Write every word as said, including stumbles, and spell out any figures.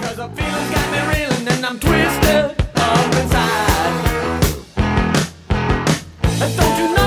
Cause the feeling's got me reeling and I'm twisted up inside. Don't you know?